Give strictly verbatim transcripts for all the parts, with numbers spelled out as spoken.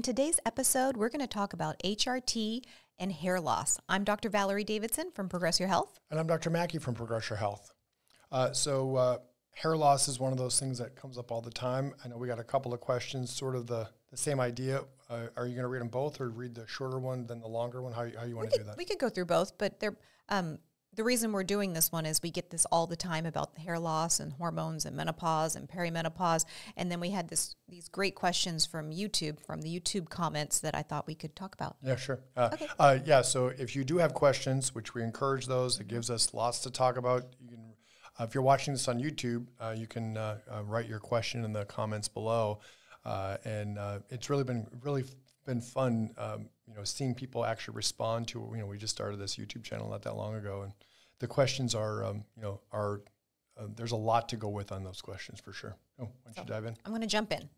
today's episode, we're going to talk about H R T and hair loss. I'm Doctor Valerie Davidson from Progress Your Health. And I'm Doctor Mackey from Progress Your Health. Uh, so uh, hair loss is one of those things that comes up all the time. I know we got a couple of questions, sort of the, the same idea. Uh, are you going to read them both or read the shorter one, then the longer one? How, how you want to do that? We could go through both, but they're... Um, The reason we're doing this one is we get this all the time about hair loss and hormones and menopause and perimenopause. And then we had this these great questions from YouTube, from the YouTube comments that I thought we could talk about. Yeah, sure. Uh, okay. uh, yeah, so if you do have questions, which we encourage those, it gives us lots to talk about. You can, uh, if you're watching this on YouTube, uh, you can uh, uh, write your question in the comments below. Uh, and uh, it's really been really been fun, um, you know, seeing people actually respond to, you know, we just started this YouTube channel not that long ago, and the questions are, um, you know, are, uh, there's a lot to go with on those questions for sure. Oh, why don't so you dive in? I'm going to jump in.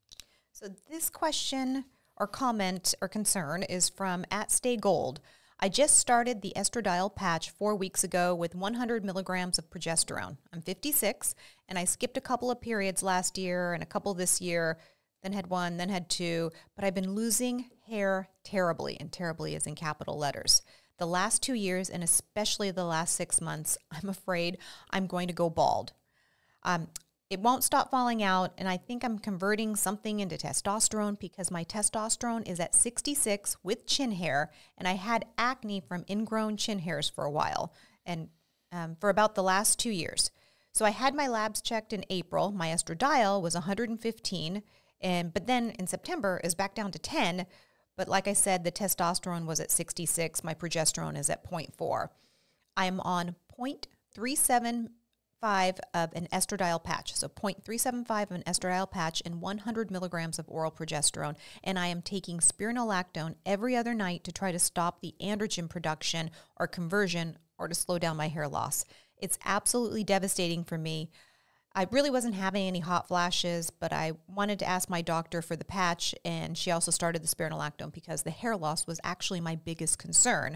So this question or comment or concern is from at Stay Gold. I just started the estradiol patch four weeks ago with one hundred milligrams of progesterone. I'm fifty-six, and I skipped a couple of periods last year and a couple this year, then had one, then had two, but I've been losing hair terribly, and terribly is in capital letters. The last two years, and especially the last six months, I'm afraid I'm going to go bald. Um, it won't stop falling out, and I think I'm converting something into testosterone because my testosterone is at sixty-six with chin hair, and I had acne from ingrown chin hairs for a while, and um, for about the last two years. So I had my labs checked in April. My estradiol was one hundred fifteen, and but then in September is back down to ten. But like I said, the testosterone was at sixty-six. My progesterone is at zero point four. I'm on zero point three seven five of an estradiol patch. So zero point three seven five of an estradiol patch and one hundred milligrams of oral progesterone. And I am taking spironolactone every other night to try to stop the androgen production or conversion or to slow down my hair loss. It's absolutely devastating for me. I really wasn't having any hot flashes, but I wanted to ask my doctor for the patch, and she also started the spironolactone because the hair loss was actually my biggest concern.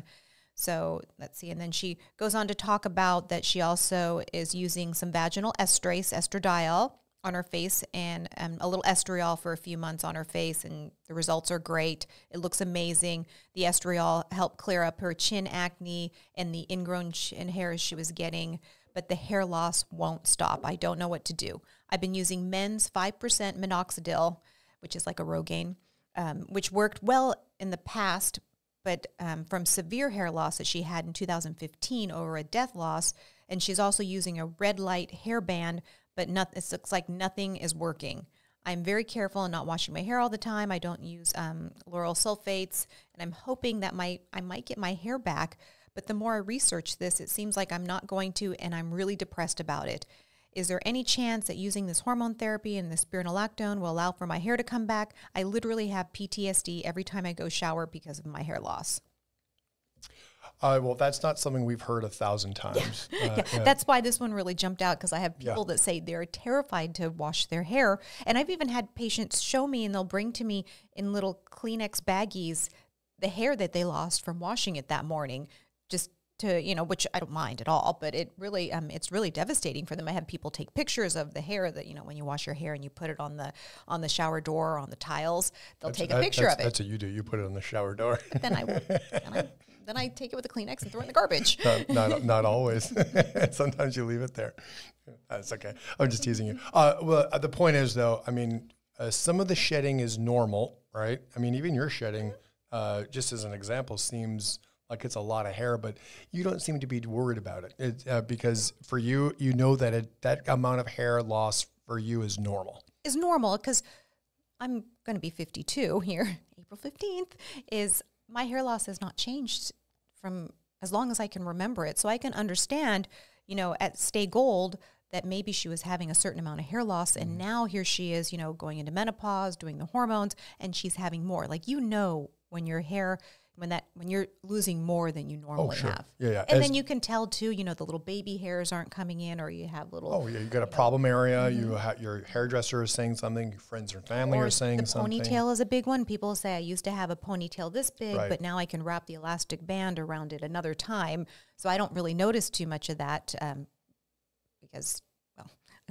So let's see. And then she goes on to talk about that she also is using some vaginal estrase, estradiol, on her face and um, a little estriol for a few months on her face, and the results are great. It looks amazing. The estriol helped clear up her chin acne and the ingrown chin hairs she was getting, but the hair loss won't stop. I don't know what to do. I've been using men's five percent minoxidil, which is like a Rogaine, um, which worked well in the past, but um, from severe hair loss that she had in two thousand fifteen over a death loss, and she's also using a red light hairband, but not, it looks like nothing is working. I'm very careful in not washing my hair all the time. I don't use um, lauryl sulfates, and I'm hoping that my I might get my hair back. But the more I research this, it seems like I'm not going to, and I'm really depressed about it. Is there any chance that using this hormone therapy and the spironolactone will allow for my hair to come back? I literally have P T S D every time I go shower because of my hair loss. Uh, well, that's not something we've heard a thousand times. Yeah. Uh, yeah. yeah. That's why this one really jumped out, because I have people Yeah. that say they're terrified to wash their hair. And I've even had patients show me, and they'll bring to me in little Kleenex baggies the hair that they lost from washing it that morning, just to, you know, which I don't mind at all, but it really, um, it's really devastating for them. I have people take pictures of the hair that, you know, when you wash your hair and you put it on the, on the shower door or on the tiles, they'll That's- take a that- picture that's, of it. That's what you do. You put it on the shower door. But then I, then I, then I take it with a Kleenex and throw it in the garbage. not, not, not always. Sometimes you leave it there. That's okay. I'm just teasing you. Uh, well, uh, the point is, though, I mean, uh, some of the shedding is normal, right? I mean, even your shedding, uh, just as an example, seems like it's a lot of hair, but you don't seem to be worried about it, it uh, because for you, you know that it, that amount of hair loss for you is normal. Is normal, because I'm going to be fifty-two here, April fifteenth, is my hair loss has not changed from as long as I can remember it. So I can understand, you know, at Stay Gold, that maybe she was having a certain amount of hair loss, and now here she is, you know, going into menopause, doing the hormones, and she's having more. Like, you know, when your hair, when that, when you're losing more than you normally sure. have. Yeah, yeah. And As- then you can tell too, you know, the little baby hairs aren't coming in, or you have little. Oh, yeah, you got a problem area. You ha- your hairdresser is saying something. Your friends and family Or are saying the something. ponytail is a big one. People say, I used to have a ponytail this big, Right. but now I can wrap the elastic band around it another time. So I don't really notice too much of that um, because, well,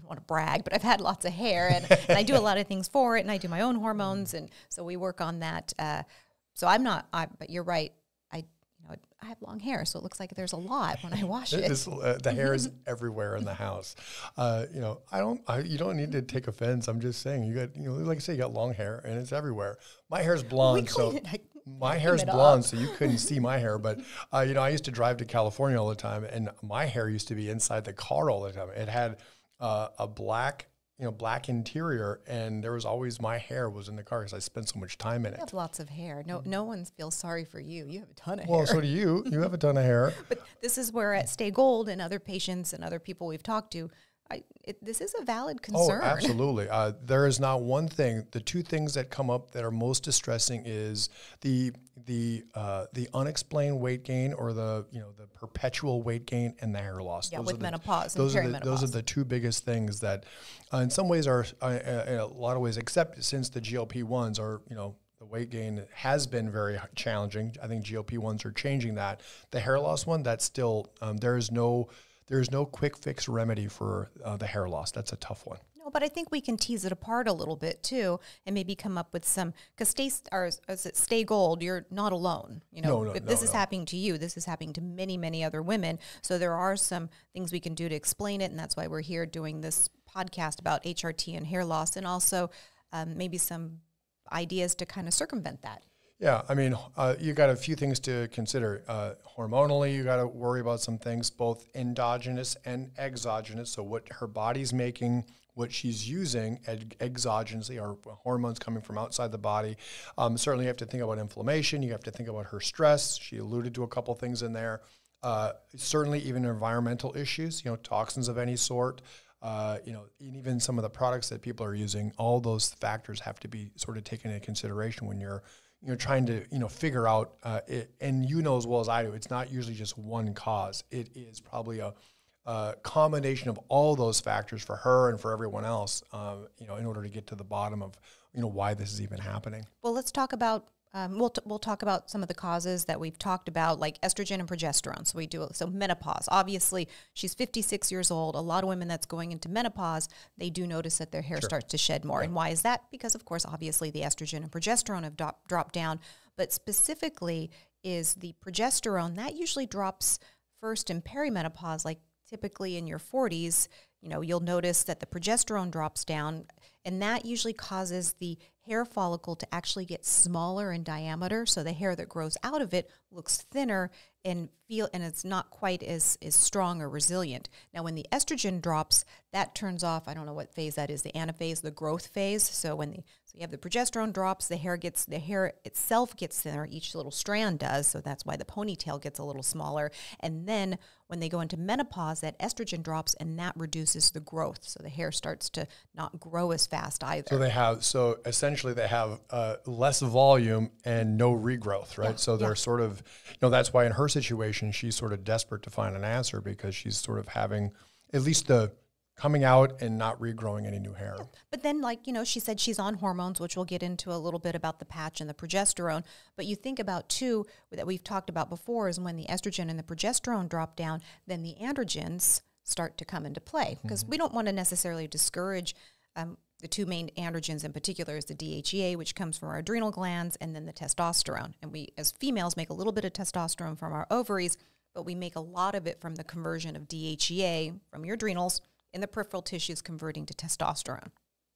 don't want to brag, but I've had lots of hair, and, and I do a lot of things for it, and I do my own hormones, and so we work on that. Uh, so I'm not, I, but you're right. I, you know, I have long hair, so it looks like there's a lot when I wash it. This, uh, the hair is everywhere in the house. Uh, you know, I don't, I, you don't need to take offense. I'm just saying, you got, you know, like I say, you got long hair, and it's everywhere. My hair's blonde, so it, I, my hair's blonde, so you couldn't see my hair. But uh, you know, I used to drive to California all the time, and my hair used to be inside the car all the time. It had uh, a black, you know, black interior, and there was always my hair was in the car because I spent so much time in it. You have lots of hair. No, no one feels sorry for you. You have a ton of Well, hair. so do you. You have a ton of hair. But this is where at Stay Gold and other patients and other people we've talked to, I, it, this is a valid concern. Oh, absolutely. Uh, there is not one thing. The two things that come up that are most distressing is the the uh, the unexplained weight gain, or the you know the perpetual weight gain, and the hair loss. Yeah, those with the, menopause those and are the, perimenopause. Those are the two biggest things that, uh, in some ways, are uh, in a lot of ways, except since the G L P ones are you know. The weight gain has been very challenging. I think G L P ones are changing that. The hair loss one, that's still um, there is no there is no quick fix remedy for uh, the hair loss. That's a tough one. No, but I think we can tease it apart a little bit too, and maybe come up with some. Because stay or is it Stay Gold? You're not alone. You know, No, no, if this no, is no. happening to you. This is happening to many, many other women. So there are some things we can do to explain it, and that's why we're here doing this podcast about H R T and hair loss, and also um, maybe some ideas to kind of circumvent that. Yeah, I mean, uh, you got a few things to consider. Uh, hormonally, you got to worry about some things, both endogenous and exogenous. So what her body's making, what she's using eg- exogenously, are hormones coming from outside the body. Um, certainly, you have to think about inflammation. You have to think about her stress. She alluded to a couple things in there. Uh, certainly, even environmental issues, you know, toxins of any sort. Uh, you know, and even some of the products that people are using, all those factors have to be sort of taken into consideration when you're, you know, trying to, you know, figure out, uh, it, and you know as well as I do, it's not usually just one cause. It is probably a, a combination of all those factors for her and for everyone else, uh, you know, in order to get to the bottom of, you know, why this is even happening. Well, let's talk about. Um, we'll t- we'll talk about some of the causes that we've talked about, like estrogen and progesterone. So we do so menopause. Obviously, she's fifty-six years old. A lot of women that's going into menopause, they do notice that their hair Sure. starts to shed more. Yeah. And why is that? Because of course, obviously, the estrogen and progesterone have do- dropped down. But specifically, is the progesterone that usually drops first in perimenopause, like typically in your forties. You know, you'll notice that the progesterone drops down, and that usually causes the hair follicle to actually get smaller in diameter, so the hair that grows out of it looks thinner and feel and it's not quite as, as strong or resilient. Now, when the estrogen drops, that turns off, I don't know what phase that is, the anaphase, the growth phase. So when the so you have the progesterone drops, the hair gets the hair itself gets thinner, each little strand does, so that's why the ponytail gets a little smaller. And then when they go into menopause, that estrogen drops and that reduces the growth. So the hair starts to not grow as fast either. So they have, so essentially they have uh, less volume and no regrowth, right? Yeah, so they're yeah. sort of, you know, that's why in her situation, she's sort of desperate to find an answer because she's sort of having at least the coming out and not regrowing any new hair. But then, like, you know, she said she's on hormones, which we'll get into a little bit about the patch and the progesterone. But you think about, too, that we've talked about before, is when the estrogen and the progesterone drop down, then the androgens start to come into play. Because mm-hmm. we don't want to necessarily discourage um, the two main androgens in particular is the D H E A, which comes from our adrenal glands, and then the testosterone. And we, as females, make a little bit of testosterone from our ovaries, but we make a lot of it from the conversion of D H E A from your adrenals in the peripheral tissues converting to testosterone.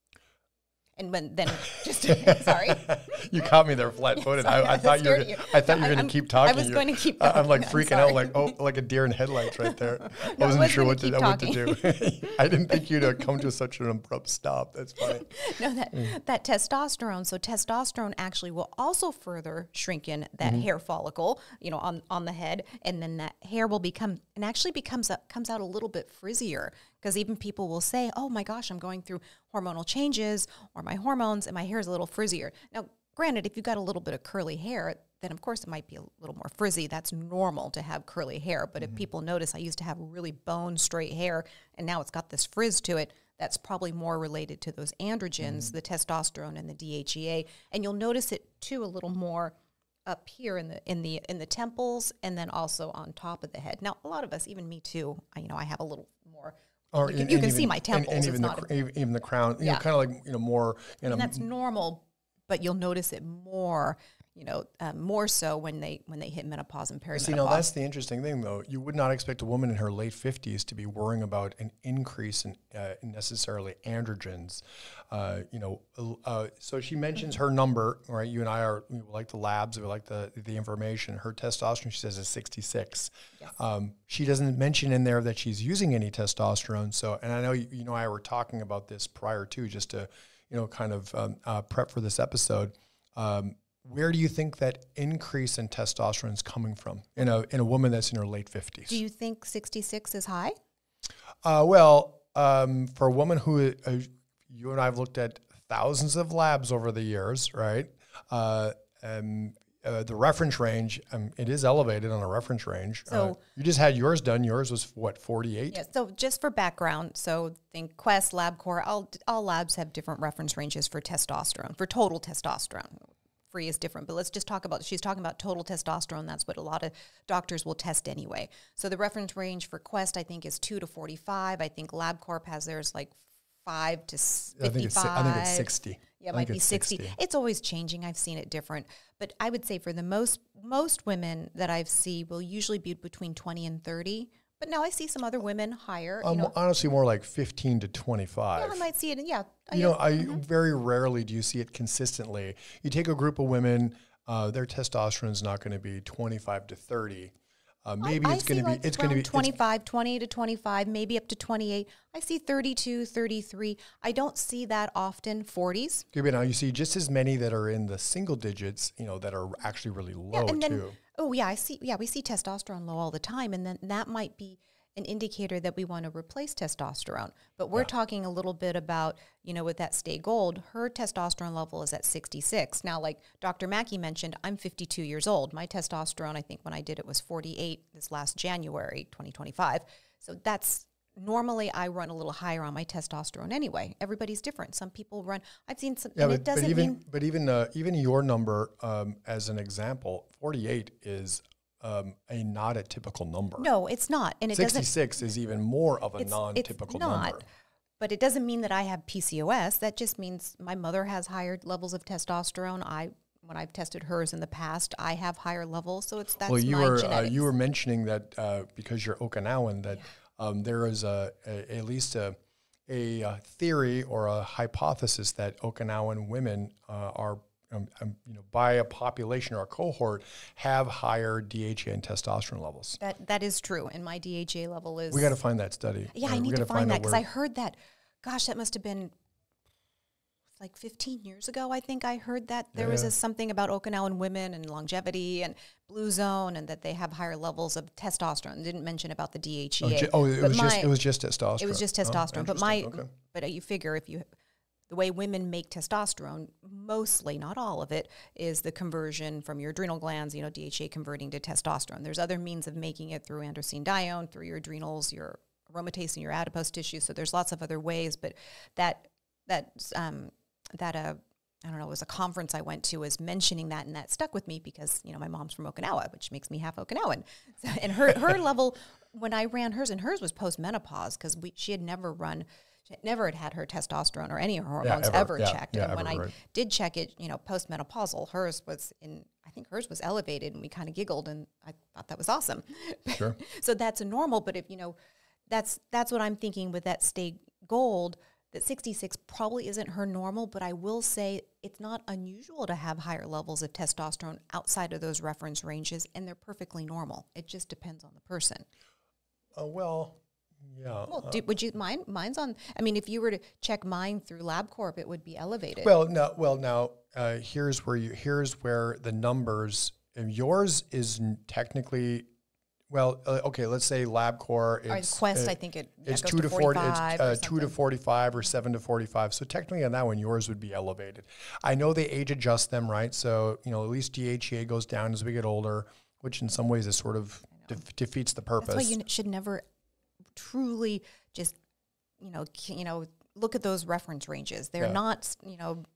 And when then just sorry, you caught me there flat-footed. I, I, I thought you were. you. I thought you were I- going I'm- to keep talking. I was You're- going to keep I- I'm like talking. I'm freaking out, sorry. like oh, like a deer in headlights right there. No, I I wasn't was sure gonna what to, keep what to do. I didn't think you'd uh, come to such an abrupt stop. That's funny. No, that Mm. that testosterone. So testosterone actually will also further shrink in that Mm-hmm. hair follicle, you know, on, on the head, and then that hair will become and actually becomes a, comes out a little bit frizzier. Because even people will say, "Oh my gosh, I'm going through hormonal changes or my hormones, and my hair is a little frizzier." Now, granted, if you've got a little bit of curly hair, then of course it might be a little more frizzy. That's normal to have curly hair. But Mm-hmm. if people notice, I used to have really bone straight hair, and now it's got this frizz to it. That's probably more related to those androgens, Mm-hmm. the testosterone and the D H E A, and you'll notice it too a little more up here in the in the in the temples, and then also on top of the head. Now, a lot of us, even me too, I, you know, I have a little more Or you can, and- you and can even- see my and- temples. and, It's even the not cr- even even the crown. You Yeah. know, kind of like you know more. You know, and that's normal, but you'll notice it more, you know, um, more so when they when they hit menopause and perimenopause. See, now that's the interesting thing, though. You would not expect a woman in her late fifties to be worrying about an increase in uh, necessarily androgens. Uh, you know, uh, so she mentions her number, right? You and I are we like the labs, we like the the information. Her testosterone, she says, is sixty-six. Yes. Um, she doesn't mention in there that she's using any testosterone. So, and I know you, you know I were talking about this prior to, just to you know kind of um, uh, prep for this episode. Um, Where do you think that increase in testosterone is coming from in a in a woman that's in her late fifties? Do you think sixty-six is high? Uh, well, um, for a woman who uh, you and I have looked at thousands of labs over the years, right? Uh, um, uh, the reference range, um, it is elevated on a reference range. So- uh, you just had yours done. Yours was what, forty-eight? Yeah, so just for background, so think Quest, LabCorp, all, all labs have different reference ranges for testosterone, for total testosterone. Free is different, but let's just talk about, she's talking about total testosterone. That's what a lot of doctors will test anyway. So the reference range for Quest, I think, is two to forty-five. I think LabCorp has theirs like five to fifty-five. I think it's si- I think it's sixty. Yeah, it I might think be it's sixty. sixty. It's always changing. I've seen it different. But I would say for the most most women that I've seen will usually be between twenty and thirty. But now I see some other women higher. Um, you know, honestly, more like fifteen to twenty-five. yeah, I might see it. Yeah. You know, I very rarely do you see it consistently. You take a group of women, uh, their testosterone is not going to be twenty-five to thirty. Uh, maybe I it's going see to be like it's going to be around twenty-five, twenty to twenty-five, maybe up to twenty-eight. I see thirty-two, thirty-three. I don't see that often. forties. It's, now you see just as many that are in the single digits, you know, that are actually really low and then, too. oh yeah, I see. Yeah, we see testosterone low all the time, and then that might be an indicator that we want to replace testosterone. But we're talking a little bit about, you know, with that Stay Gold, her testosterone level is at sixty-six. Now, like Doctor Mackey mentioned, I'm fifty-two years old. My testosterone, I think when I did it, was forty-eight this last January, twenty twenty-five. So that's normally I run a little higher on my testosterone anyway. Everybody's different. Some people run. I've seen some, Yeah, and but, it doesn't but even mean but even uh, even your number um, as an example, forty-eight is um, a not a typical number. no, it's not, and it doesn't. sixty-six is even more of a It's- non-typical it's not, number. But it doesn't mean that I have P C O S. That just means my mother has higher levels of testosterone. I, when I've tested hers in the past, I have higher levels. So it's that's Well, you my were uh, genetics. you were mentioning that uh, because you're Okinawan, that um, there is a, a at least a a uh, theory or a hypothesis that Okinawan women uh, are um, um, you know by a population or a cohort have higher D H E A and testosterone levels. that that is true, and my D H A level is. We got to find that study. yeah, Uh, I we need to gotta find that out because where- I heard that. Gosh, that must have been like fifteen years ago. I think I heard that there was Yeah. a, something about Okinawan women and longevity and blue zone, and that they have higher levels of testosterone. Didn't mention about the D H E A. Oh, ju- oh, it but was just my- it was just testosterone. It was just Oh, testosterone. but my, interesting. Okay. but uh, you figure if you, the way women make testosterone, mostly, not all of it, is the conversion from your adrenal glands, you know, D H E A converting to testosterone. There's other means of making it through androstenedione, through your adrenals, your aromatase in your adipose tissue. So there's lots of other ways, but that, that, um, that, uh, I don't know, it was a conference I went to was mentioning that, and that stuck with me because, you know, my mom's from Okinawa, which makes me half Okinawan. So, and her, her level, when I ran hers, and hers was post-menopause because we she had never run, she had never had had her testosterone or any hormones ever. ever, Yeah, checked. yeah, and when ever, I right. did check it, you know, post-menopausal, hers was in, I think hers was elevated, and we kind of giggled, and I thought that was awesome. Sure. So that's a normal, but if, you know, that's that's what I'm thinking with that Stay Gold, that sixty-six probably isn't her normal, but I will say it's not unusual to have higher levels of testosterone outside of those reference ranges, and they're perfectly normal. It just depends on the person. Uh, well, yeah. Well, uh, do, would you mind? Mine's on, I mean, if you were to check mine through LabCorp, it would be elevated. Well, no. Well, now uh, here's where you here's where the numbers. And yours is n- technically, well, uh, okay. Let's say LabCorp. Or It's Quest, uh, I think it yeah, It's goes two to forty. It's forty-five or uh, two to something. forty-five or seven to forty-five. So technically, on that one, yours would be elevated. I know they age adjust them, right? So you know, at least D H E A goes down as we get older, which in some ways is sort of def- defeats the purpose. That's why you n- should never truly just, you know, c- you know, look at those reference ranges. They're Yeah. not, you know,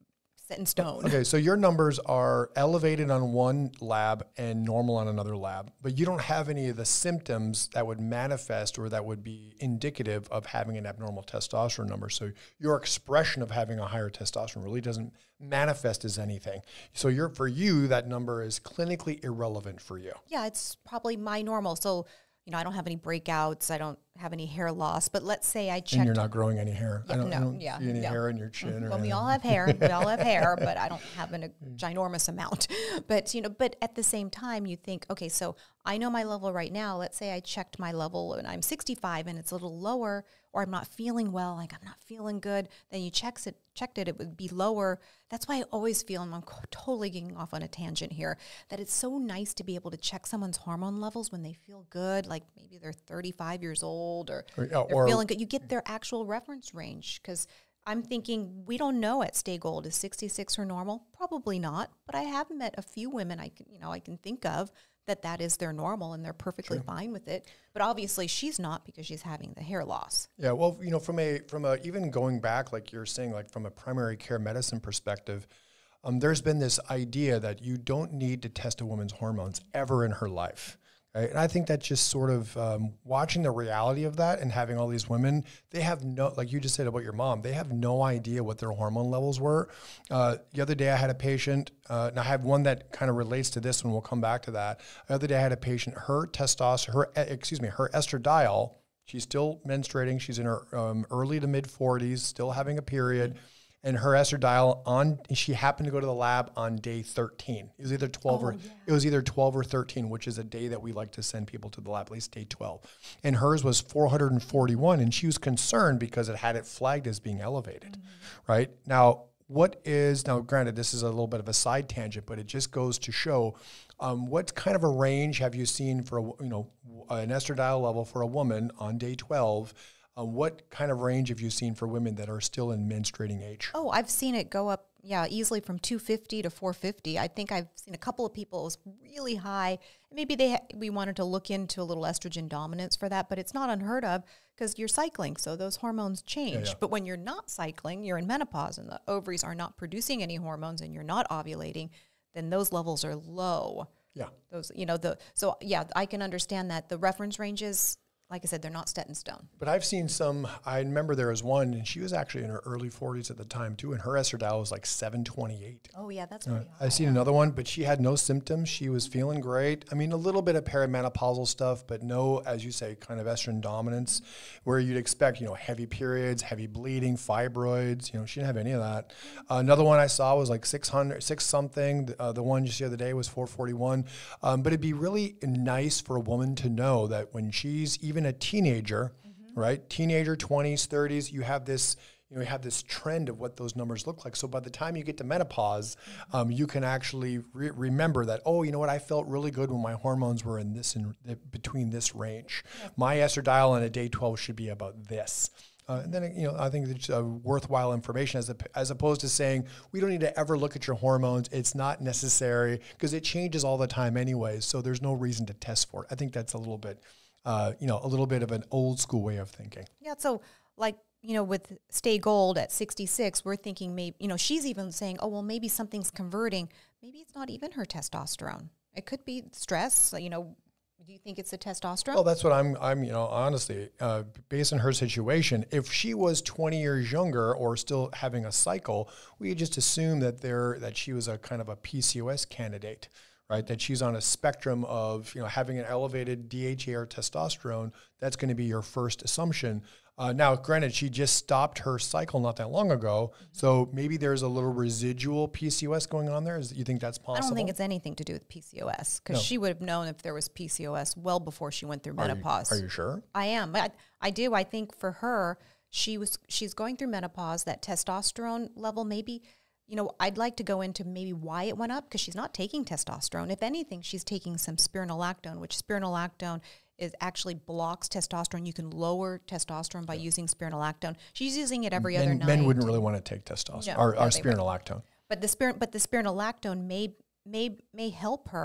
set in stone. Okay, so your numbers are elevated on one lab and normal on another lab, but you don't have any of the symptoms that would manifest or that would be indicative of having an abnormal testosterone number. So your expression of having a higher testosterone really doesn't manifest as anything. So you're, for you, that number is clinically irrelevant for you. Yeah, it's probably my normal. So, you know, I don't have any breakouts. I don't have any hair loss. But let's say I checked. And you're not growing any hair. Yeah, I don't, no, I don't yeah, see any yeah. hair in your chin. Mm-hmm. Or well, we anything. all have hair. We all have hair, but I don't have an, a ginormous amount. But, you know, but at the same time, you think, okay, so I know my level right now. Let's say I checked my level and I'm sixty-five and it's a little lower, or I'm not feeling well, like I'm not feeling good. Then you checks it, checked it, it would be lower. That's why I always feel, and I'm totally getting off on a tangent here, that it's so nice to be able to check someone's hormone levels when they feel good, like maybe they're thirty-five years old or, Or, yeah, they're or- feeling good. You get their actual reference range, because I'm thinking we don't know at Stay Gold, is sixty-six her normal? Probably not, but I have met a few women I can, you know, I can think of that that is their normal and they're perfectly Sure. fine with it. But obviously she's not, because she's having the hair loss. Yeah, well, you know, from a from a even going back, like you're saying, like from a primary care medicine perspective, um, there's been this idea that you don't need to test a woman's hormones ever in her life. Right? And I think that just sort of um, watching the reality of that and having all these women, they have no, like you just said about your mom, they have no idea what their hormone levels were. Uh, the other day I had a patient, uh, and I have one that kind of relates to this one. We'll come back to that. The other day I had a patient, her testosterone, her, excuse me, her estradiol, she's still menstruating. She's in her um, early to mid forties, still having a period. And her estradiol on, she happened to go to the lab on day thirteen. It was either twelve Oh, or, yeah. it was either twelve or thirteen, which is a day that we like to send people to the lab, at least day twelve. And hers was four hundred forty-one, and she was concerned because it had it flagged as being elevated, mm-hmm. right? Now, what is, now granted, this is a little bit of a side tangent, but it just goes to show um, what kind of a range have you seen for, a, you know, an estradiol level for a woman on day twelve? Uh, what kind of range have you seen for women that are still in menstruating age? Oh, I've seen it go up, yeah, easily from two fifty to four fifty. I think I've seen a couple of people, it was really high. Maybe they ha- we wanted to look into a little estrogen dominance for that, but it's not unheard of because you're cycling, so those hormones change. Yeah, yeah. But when you're not cycling, you're in menopause and the ovaries are not producing any hormones and you're not ovulating, then those levels are low. Yeah. Those, you know, the so yeah, I can understand that. The reference ranges, like I said, they're not set in stone. But I've seen some, I remember there was one, and she was actually in her early forties at the time too, and her estradiol was like seven twenty-eight. Oh yeah, that's Uh, pretty high. I've seen another one, but she had no symptoms. She was feeling great. I mean, a little bit of perimenopausal stuff, but no, as you say, kind of estrogen dominance, where you'd expect, you know, heavy periods, heavy bleeding, fibroids. You know, she didn't have any of that. Uh, another one I saw was like six hundred, six something. Uh, the one just the other day was four forty-one. Um, but it'd be really nice for a woman to know that when she's even a teenager, mm-hmm. right, teenager, twenties, thirties, you have this. You know, you have this trend of what those numbers look like. So by the time you get to menopause, um, you can actually re- remember that, oh, you know what, I felt really good when my hormones were in this, in between this range. Yeah. My estradiol on a day twelve should be about this. Uh, and then, you know, I think it's uh, worthwhile information as, a, as opposed to saying, we don't need to ever look at your hormones. It's not necessary because it changes all the time anyways. So there's no reason to test for it. I think that's a little bit, uh, you know, a little bit of an old school way of thinking. Yeah, so like, you know, with Stay Gold at sixty-six, we're thinking maybe, you know, she's even saying, oh, well, maybe something's converting. Maybe it's not even her testosterone. It could be stress. You know, do you think it's the testosterone? Well, that's what I'm, I'm, you know, honestly, uh, based on her situation, if she was twenty years younger or still having a cycle, we could just assume that there, that she was a kind of a P C O S candidate, right? That she's on a spectrum of, you know, having an elevated D H A or testosterone. That's going to be your first assumption. Uh, now, granted, she just stopped her cycle not that long ago, so maybe there's a little residual P C O S going on there. Is, you think that's possible? I don't think it's anything to do with P C O S because No. she would have known if there was P C O S well before she went through Are you- menopause. Are you sure? I am. I, I do. I think for her, she was she's going through menopause. That testosterone level, maybe, you know, I'd like to go into maybe why it went up because she's not taking testosterone. If anything, she's taking some spironolactone, which spironolactone is actually blocks testosterone. You can lower testosterone by using spironolactone. She's using it every men, other night. Men wouldn't really want to take testosterone No, or, no, or they wouldn't. spironolactone. But the spiron, but the spironolactone may may may help her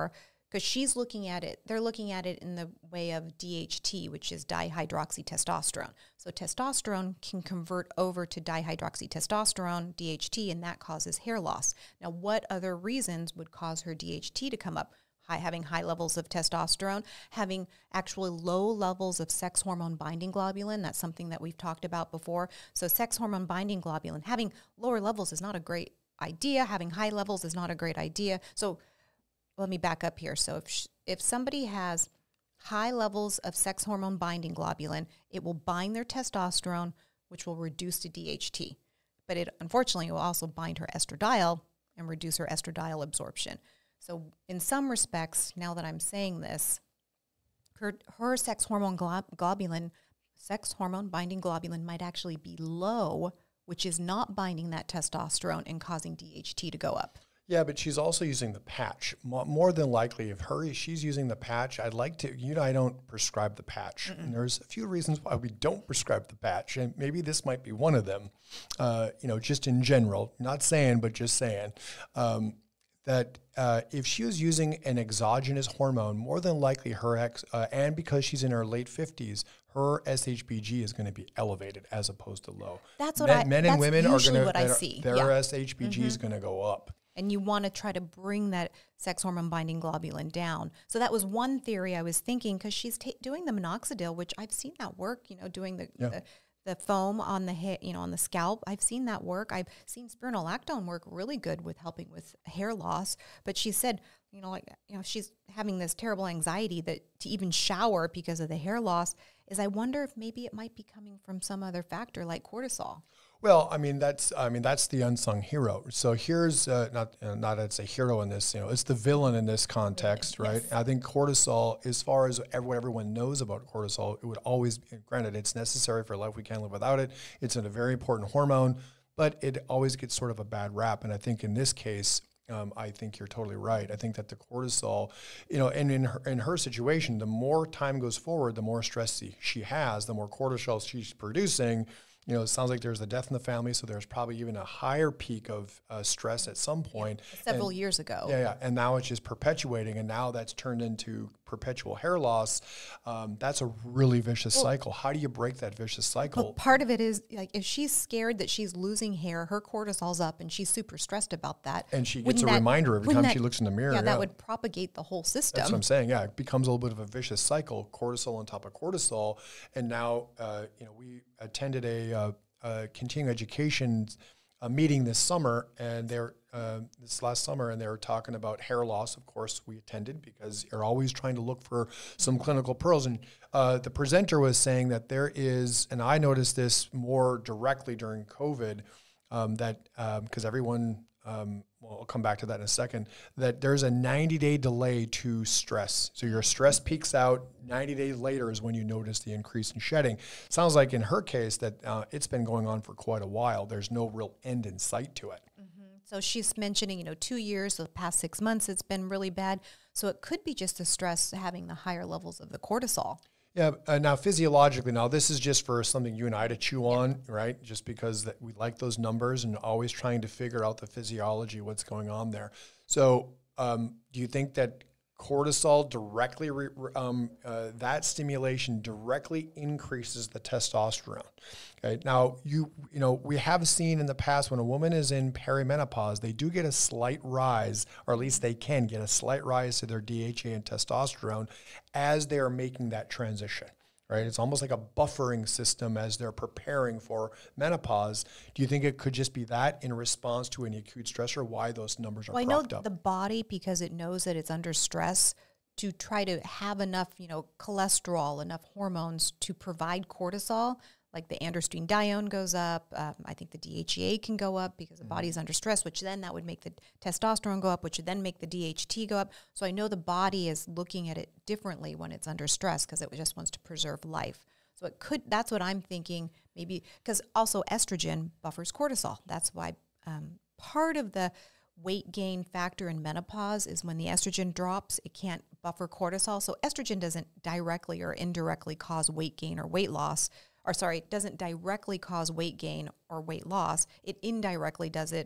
because she's looking at it, they're looking at it in the way of D H T, which is dihydroxytestosterone. So testosterone can convert over to dihydroxytestosterone, D H T, and that causes hair loss. Now, what other reasons would cause her D H T to come up? High, having high levels of testosterone, having actually low levels of sex hormone binding globulin. That's something that we've talked about before. So sex hormone binding globulin, having lower levels is not a great idea. Having high levels is not a great idea. So let me back up here. So if sh- if somebody has high levels of sex hormone binding globulin, it will bind their testosterone, which will reduce to D H T. But it unfortunately will also bind her estradiol and reduce her estradiol absorption. So in some respects, now that I'm saying this, her, her sex hormone glob- globulin, sex hormone binding globulin might actually be low, which is not binding that testosterone and causing D H T to go up. Yeah, but she's also using the patch. More than likely, if her she's using the patch, I'd like to, you know, I don't prescribe the patch. Mm-mm. And there's a few reasons why we don't prescribe the patch, and maybe this might be one of them, uh, you know, just in general, not saying, but just saying, um, that uh, if she was using an exogenous hormone, more than likely her ex, uh, and because she's in her late fifties, her S H B G is going to be elevated as opposed to low. That's what men, I, men and that's women are usually going what I to, see. their Yeah. S H B G mm-hmm. is going to go up. And you want to try to bring that sex hormone binding globulin down. So that was one theory I was thinking, because she's ta- doing the minoxidil, which I've seen that work, you know, doing the, yeah. the the foam on the hair, you know, on the scalp. I've seen that work. I've seen spironolactone work really good with helping with hair loss. But she said, you know, like, you know, she's having this terrible anxiety that to even shower because of the hair loss is, I wonder if maybe it might be coming from some other factor like cortisol. Well, I mean, that's I mean that's the unsung hero. So here's uh, not uh, not it's a hero in this, you know, it's the villain in this context, villain, right? Yes. I think cortisol, as far as what everyone knows about cortisol, it would always, granted, it's necessary for life. We can't live without it. It's a very important hormone, but it always gets sort of a bad rap. And I think in this case, Um, I think you're totally right. I think that the cortisol, you know, and in her, in her situation, the more time goes forward, the more stress she has, the more cortisol she's producing. You know, it sounds like there's a death in the family, so there's probably even a higher peak of uh, stress at some point. Yeah, several and, years ago. Yeah, yeah. And now it's just perpetuating, and now that's turned into perpetual hair loss. Um, that's a really vicious well, cycle. How do you break that vicious cycle? Well, part of it is, like, if she's scared that she's losing hair, her cortisol's up, and she's super stressed about that. And she gets a that, reminder every time that, she looks in the mirror. Yeah, yeah, that would propagate the whole system. That's what I'm saying. Yeah, it becomes a little bit of a vicious cycle, cortisol on top of cortisol. And now, uh, you know, we attended a uh, Uh, continuing education uh, meeting this summer, and they're uh, this last summer, and they were talking about hair loss. Of course, we attended because you're always trying to look for some clinical pearls. And uh, the presenter was saying that there is, and I noticed this more directly during COVID, um, that because um, everyone, um, well, I'll come back to that in a second, that there's a ninety-day delay to stress. So your stress peaks out, ninety days later is when you notice the increase in shedding. Sounds like in her case that uh, it's been going on for quite a while. There's no real end in sight to it. Mm-hmm. So she's mentioning, you know, two years, the past six months, it's been really bad. So it could be just the stress having the higher levels of the cortisol. Yeah. Uh, now, physiologically, now this is just for something you and I to chew on, right? Just because that we like those numbers and always trying to figure out the physiology, what's going on there. So, um, do you think that cortisol directly, re, um, uh, that stimulation directly increases the testosterone? Okay. Now, you you know, we have seen in the past when a woman is in perimenopause, they do get a slight rise, or at least they can get a slight rise to their D H A and testosterone as they are making that transition, right? It's almost like a buffering system as they're preparing for menopause. Do you think it could just be that in response to an acute stressor, why those numbers are well, propped I know up? The body, because it knows that it's under stress, to try to have enough, you know, cholesterol, enough hormones to provide cortisol, like the androstenedione goes up. Um, I think the D H E A can go up because the mm-hmm. body's under stress, which then that would make the testosterone go up, which would then make the D H T go up. So I know the body is looking at it differently when it's under stress because it just wants to preserve life. So it could, that's what I'm thinking, maybe, because also estrogen buffers cortisol. That's why um, part of the weight gain factor in menopause is when the estrogen drops, it can't buffer cortisol. So estrogen doesn't directly or indirectly cause weight gain or weight loss, or sorry, it doesn't directly cause weight gain or weight loss. It indirectly does it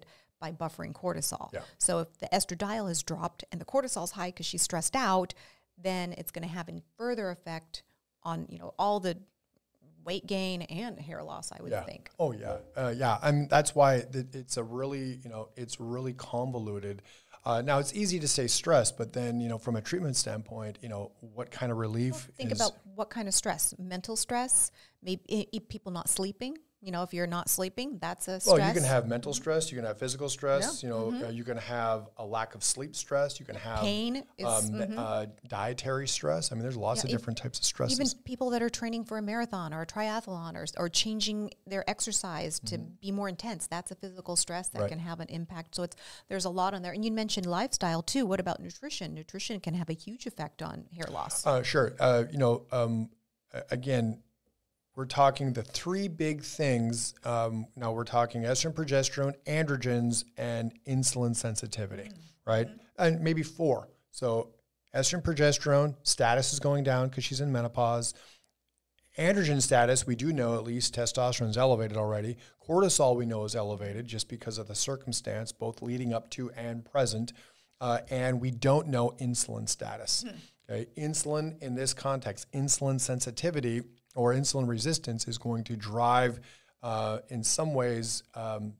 by buffering cortisol. Yeah. So if the estradiol has dropped and the cortisol's high because she's stressed out, then it's going to have a further effect on, you know, all the weight gain and hair loss, I would yeah. think. Oh yeah, uh, yeah. I mean, that's why it, it's a really, you know, it's really convoluted. Uh, now it's easy to say stress, but then, you know, from a treatment standpoint, you know, what kind of relief? Well, think is, about what kind of stress, mental stress, maybe i- i- people not sleeping. You know, if you're not sleeping, that's a stress. Well, you can have mental stress, you can have physical stress, Yeah. you know, Mhm. uh, you can have a lack of sleep stress, you can have Pain is, um, mhm. uh, dietary stress. I mean, there's lots Yeah, of ev- different types of stresses. Even people that are training for a marathon or a triathlon or, or changing their exercise to be more intense, that's a physical stress that Right. can have an impact. So it's there's a lot on there. And you mentioned lifestyle too. What about nutrition? Nutrition can have a huge effect on hair loss. Uh, sure. Uh, you know, um, a- again, we're talking the three big things. Um, now we're talking estrogen, progesterone, androgens, and insulin sensitivity, right? And maybe four. So estrogen, progesterone status is going down because she's in menopause. Androgen status, we do know at least testosterone is elevated already. Cortisol we know is elevated just because of the circumstance, both leading up to and present. Uh, and we don't know insulin status. Okay, insulin in this context, insulin sensitivity or insulin resistance is going to drive, uh, in some ways, um,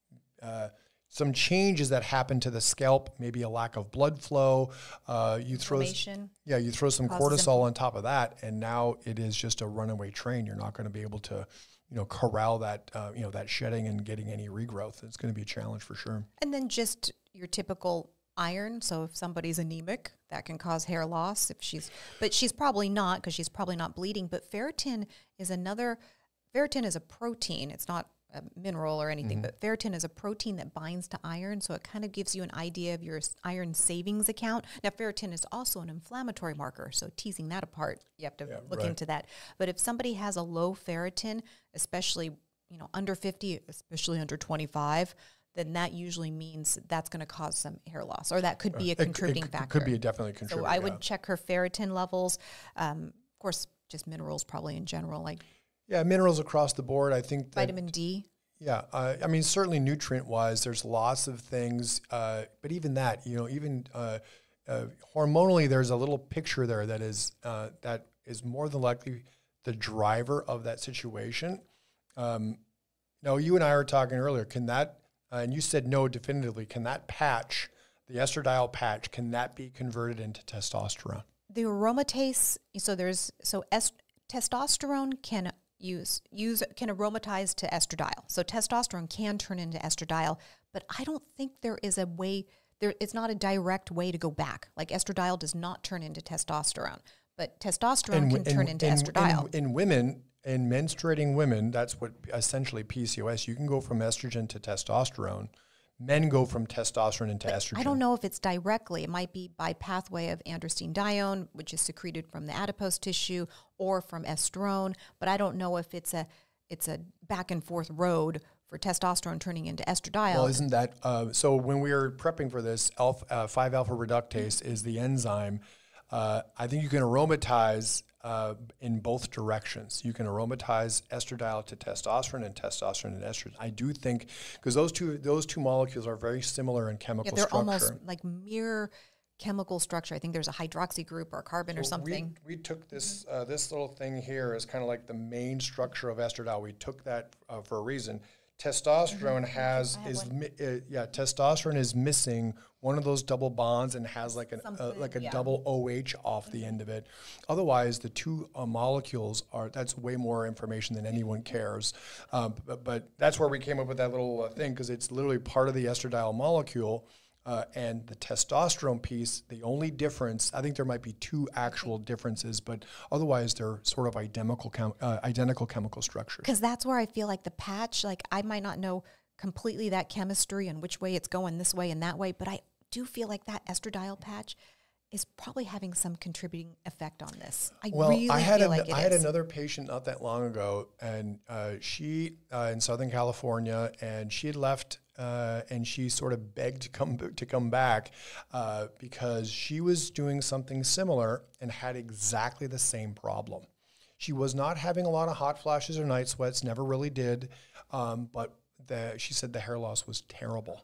uh, some changes that happen to the scalp, maybe a lack of blood flow. Uh, you throw, Inflammation. yeah, you throw some Causes cortisol on top of that, and now it is just a runaway train. You're not going to be able to, you know, corral that, uh, you know, that shedding and getting any regrowth. It's going to be a challenge for sure. And then just your typical iron. So if somebody's anemic, that can cause hair loss. If she's, but she's probably not because she's probably not bleeding. But ferritin is another. Ferritin is a protein. It's not a mineral or anything, but ferritin is a protein that binds to iron. So it kind of gives you an idea of your s- iron savings account. Now, ferritin is also an inflammatory marker. So teasing that apart, you have to Yeah, look right. into that. But if somebody has a low ferritin, especially, you know, under fifty, especially under twenty-five, then that usually means that's going to cause some hair loss, or that could be a It c- contributing it, c- factor. Could be a definitely a So contributor. I yeah. would check her ferritin levels. Um, of course, just minerals probably in general, like Yeah, minerals across the board. I think that, vitamin D. yeah, uh, I mean, certainly nutrient-wise, there's lots of things, uh, but even that, you know, even uh, uh, hormonally, there's a little picture there that is uh, that is more than likely the driver of that situation. Um, now, you and I were talking earlier. Can that, uh, and you said no definitively, can that patch, the estradiol patch, can that be converted into testosterone? The aromatase. So there's so est- testosterone can use use can aromatize to estradiol. So testosterone can turn into estradiol, but I don't think there is a way. There, it's not a direct way to go back. Like estradiol does not turn into testosterone, but testosterone w- can turn into in, estradiol. In, in women, in menstruating women, that's what essentially P C O S. You can go from estrogen to testosterone. Men go from testosterone into estrogen. I don't know if it's directly. It might be by pathway of androstenedione, which is secreted from the adipose tissue, or from estrone. But I don't know if it's a it's a back and forth road for testosterone turning into estradiol. Well, isn't that uh, so? When we were prepping for this, alpha, uh, five alpha reductase is the enzyme. Uh, I think you can aromatize uh, in both directions. You can aromatize estradiol to testosterone and testosterone to estrogen. I do think because those two those two molecules are very similar in chemical yeah, they're structure. almost like mirror chemical structure. I think there's a hydroxy group or a carbon or So something. We, we took this uh, this little thing here as kind of like the main structure of estradiol. We took that uh, for a reason. Testosterone has I have is mi- uh, yeah testosterone is missing one of those double bonds and has like an uh, Something, like a yeah. double O H off the end of it. Otherwise, the two uh, molecules are that's way more information than anyone cares. Um, but, but that's where we came up with that little uh, thing because it's literally part of the estradiol molecule. Uh, and the testosterone piece, the only difference, I think there might be two actual differences, but otherwise they're sort of identical, chem- uh, identical chemical structures. Because that's where I feel like the patch, like I might not know completely that chemistry and which way it's going this way and that way, but I do feel like that estradiol patch is probably having some contributing effect on this. I Well, really I had feel an, like it I had is. another patient not that long ago, and uh, she uh, in Southern California, and she had left, uh, and she sort of begged to come to come back uh, because she was doing something similar and had exactly the same problem. She was not having a lot of hot flashes or night sweats, never really did, um, but the, she said the hair loss was terrible. Yeah.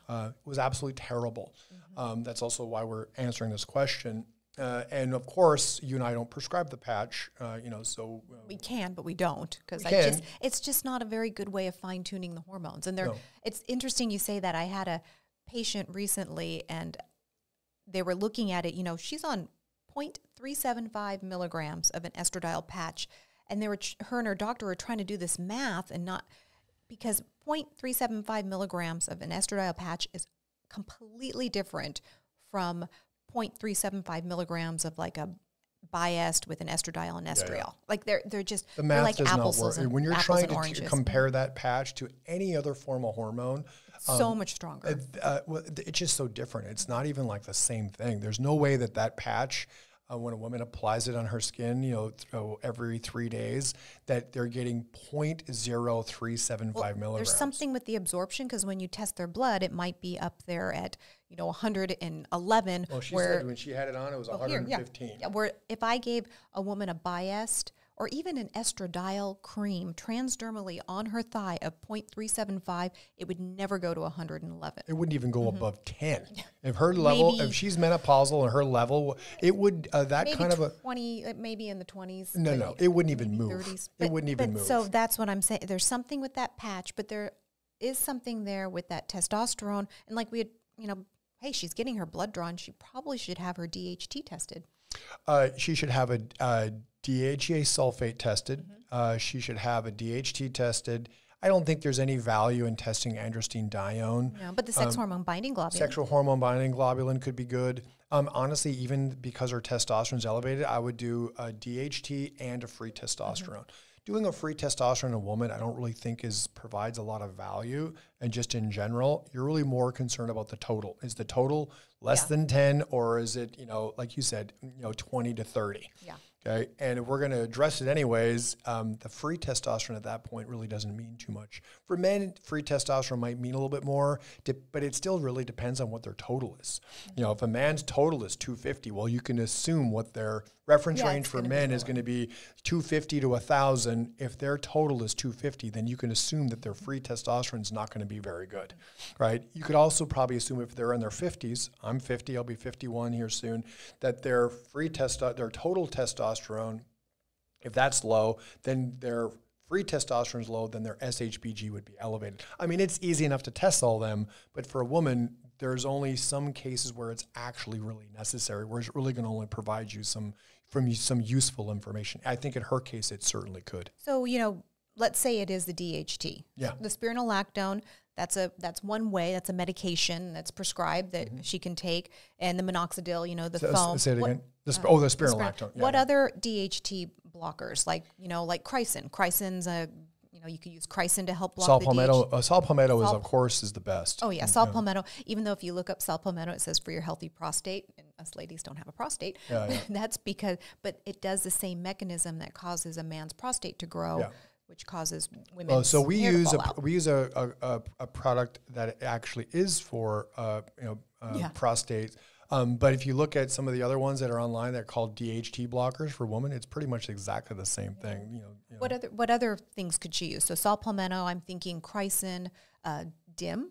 uh, was absolutely terrible. Mm-hmm. Um, that's also why we're answering this question. Uh, and of course, you and I don't prescribe the patch, uh, you know, so. Uh, we can, but we don't, because I can. just, it's just not a very good way of fine tuning the hormones. And they're, No. it's interesting you say that. I had a patient recently and they were looking at it, you know, she's on zero point three seven five milligrams of an estradiol patch. And they were, her and her doctor were trying to do this math and not, because zero point three seven five milligrams of an estradiol patch is completely different from zero point three seven five milligrams of like a Biest with an estradiol and estriol. Yeah, yeah. Like they're they're just the math they're like does apples not work. and when you're apples trying and to oranges. t- compare that patch to any other form of hormone, um, so much stronger. It, uh, well, it's just so different. It's not even like the same thing. There's no way that that patch, uh, when a woman applies it on her skin, you know, th- every three days, that they're getting zero point zero three seven five well, milligrams. There's something with the absorption, because when you test their blood, it might be up there at, you know, one hundred eleven. Well, she where, said when she had it on, it was oh, one hundred fifteen. Here, yeah. yeah, where if I gave a woman a Biest or even an estradiol cream transdermally on her thigh of zero point three seven five, it would never go to one hundred eleven. It wouldn't even go mm-hmm. above ten. If her level, maybe, if she's menopausal and her level, it would, uh, that maybe kind of a... twenty, maybe in the twenties. No, no, it wouldn't even move. thirties. It but, wouldn't even but move. So that's what I'm saying. There's something with that patch, but there is something there with that testosterone. And like we had, you know, hey, she's getting her blood drawn. She probably should have her D H T tested. Uh, she should have a, a D H E A sulfate tested. Mm-hmm. Uh, she should have a D H T tested. I don't think there's any value in testing androstenedione. No, but the sex um, hormone binding globulin. Sexual hormone binding globulin could be good. Um, honestly, even because her testosterone is elevated, I would do a D H T and a free testosterone. Mm-hmm. Doing a free testosterone in a woman, I don't really think is provides a lot of value. And just in general, you're really more concerned about the total. Is the total less yeah. than ten, or is it, you know, like you said, you know, twenty to thirty? Yeah. Okay. And if we're going to address it anyways, um, the free testosterone at that point really doesn't mean too much. For men, free testosterone might mean a little bit more, to, but it still really depends on what their total is. Mm-hmm. You know, if a man's total is two fifty, well, you can assume what their reference yeah, range for men is going to be two fifty to one thousand. If their total is two fifty, then you can assume that their free testosterone is not going to be very good, right? You could also probably assume if they're in their fifties, I'm fifty, I'll be fifty-one here soon, that their free testo- their total testosterone, if that's low, then their free testosterone is low, then their S H B G would be elevated. I mean, it's easy enough to test all them, but for a woman, there's only some cases where it's actually really necessary, where it's really going to only provide you some from you some useful information. I think in her case, it certainly could. So, you know, let's say it is the D H T. Yeah. The spironolactone, that's a that's one way, that's a medication that's prescribed that mm-hmm. she can take. And the minoxidil, you know, the so, foam. Say it what, again. The sp- uh, oh, the spironolactone. Yeah, what yeah. other D H T blockers? Like, you know, like Chrysin. Chrysin's a, you know, you could use Chrysin to help block saw the palmetto. D H T. Uh, saw palmetto saw, is, of course, is the best. Oh, yeah, saw yeah. palmetto. Even though if you look up saw palmetto, it says for your healthy prostate, and us ladies don't have a prostate. Yeah, yeah. That's because, but it does the same mechanism that causes a man's prostate to grow. Yeah. Which causes women's well, so we hair use to a fall out. we use a, a, a product that actually is for uh, you know uh, yeah. prostate. Um, but if you look at some of the other ones that are online that are called D H T blockers for women, it's pretty much exactly the same thing. You know, you what know. other what other things could she use? So saw palmetto, I'm thinking Chrysin, uh, Dim.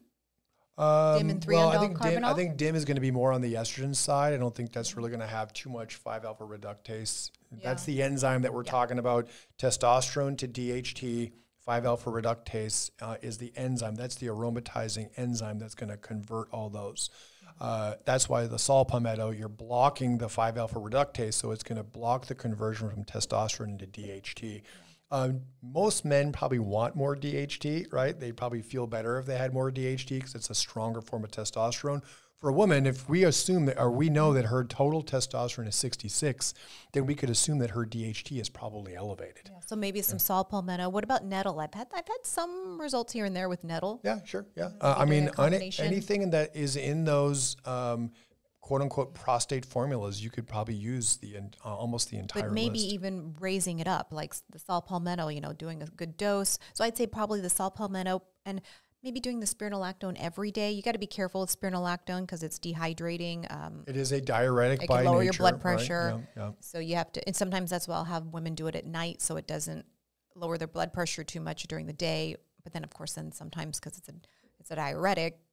Um, Dim and well, I three-indole think Dim, carbinol? I think Dim is going to be more on the estrogen side. I don't think that's really going to have too much five alpha reductase. Yeah. That's the enzyme that we're yeah. talking about. Testosterone to D H T. five alpha reductase uh, is the enzyme. That's the aromatizing enzyme that's going to convert all those. Uh, that's why the saw palmetto, you're blocking the five alpha reductase, so it's going to block the conversion from testosterone into D H T. Um, most men probably want more D H T, right? They probably feel better if they had more D H T because it's a stronger form of testosterone. For a woman, if we assume that, or we know that her total testosterone is sixty-six, then we could assume that her D H T is probably elevated. Yeah, so maybe some yeah. saw palmetto. What about nettle? I've had I've had some results here and there with nettle. Yeah, sure. Yeah, uh, I mean, any, anything that is in those um, quote unquote prostate formulas, you could probably use the uh, almost the entire. But maybe list. even raising it up, like the saw palmetto. You know, doing a good dose. So I'd say probably the saw palmetto and. Maybe doing the spironolactone every day. You got to be careful with spironolactone because it's dehydrating. Um, it is a diuretic it by can lower nature, your blood pressure. Right? Yeah, yeah. So you have to, and sometimes that's why I'll have women do it at night so it doesn't lower their blood pressure too much during the day. But then, of course, then sometimes because it's a it's a diuretic,